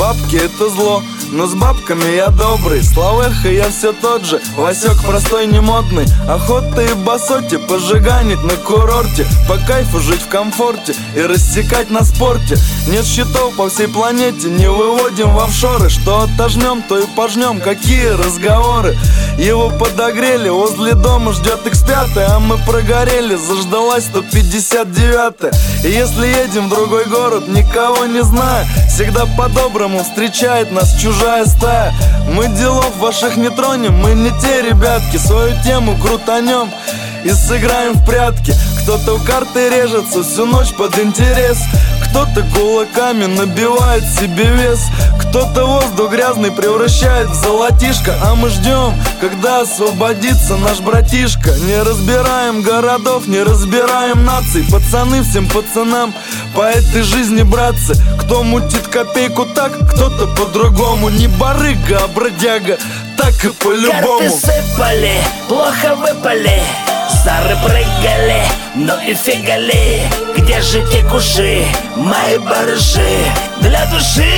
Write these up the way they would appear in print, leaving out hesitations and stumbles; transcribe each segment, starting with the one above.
бабки это зло, но с бабками я добрый. Славеха я все тот же, Васек простой не модный. Охота и басоти пожиганить на курорте, по кайфу жить в комфорте и рассекать на спорте. Нет счетов по всей планете, не выводим в офшоры. Что отожмем, то и пожнем, какие разговоры. Его подогрели, возле дома ждет X5, а мы прогорели, заждалась 159-я. И если едем в другой город, никого не зная, всегда по-доброму встречает нас чужая стая. Мы делов ваших не тронем, мы не те ребятки. Свою тему крутанем и сыграем в прятки. Кто-то в карты режется всю ночь под интерес, кто-то кулаками набивает себе вес, кто-то воздух грязный превращает в золотишко. А мы ждем, когда освободится наш братишка. Не разбираем городов, не разбираем наций. Пацаны всем пацанам по этой жизни, братцы. Кто мутит копейку так, кто-то по-другому. Не барыга, а бродяга, так и по-любому. Карты сыпали, плохо выпали, сары прыгали, ну и фигали. Где же те куши, мои барыши для души?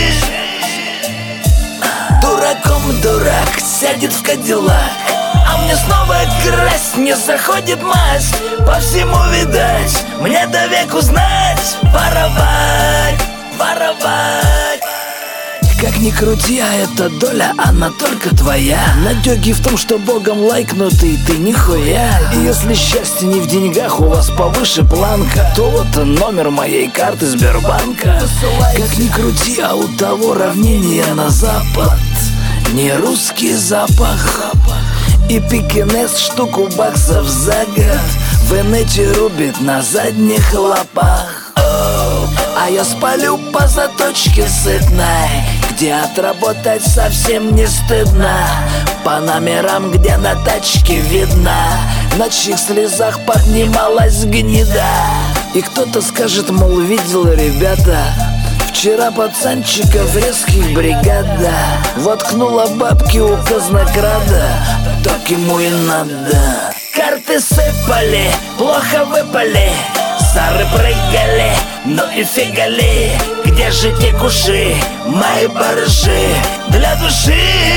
Дураком дурак сядет в кадиллак, а мне снова красть не заходит мазь. По всему видать, мне до веку знать. Воровать, воровать. Как ни крути, а эта доля, она только твоя. Надёги в том, что богом лайкнутый ты нихуя. И если счастье не в деньгах, у вас повыше планка, то вот номер моей карты Сбербанка. Как ни крути, а у того равнение на запад не русский запах. И пекинес штуку баксов за год в инете рубит на задних лапах. А я спалю по заточке сытной, где отработать совсем не стыдно. По номерам, где на тачке видно, на чьих слезах поднималась гнида. И кто-то скажет, мол, видел, ребята, вчера пацанчиков резких бригада воткнула бабки у казнокрада, так ему и надо. Карты сыпали, плохо выпали, сары прыгали, ну и фигали. Где же те куши, мои барыши для души?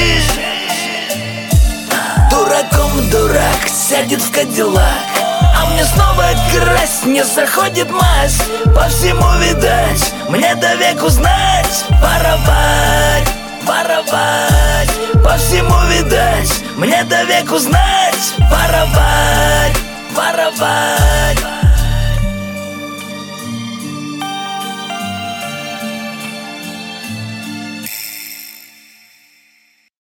Дураком дурак сядет в кадиллак, а мне снова красть не заходит мазь. По всему видать, мне до веку знать. Воровать, воровать. По всему видать, мне до веку знать. Воровать, воровать.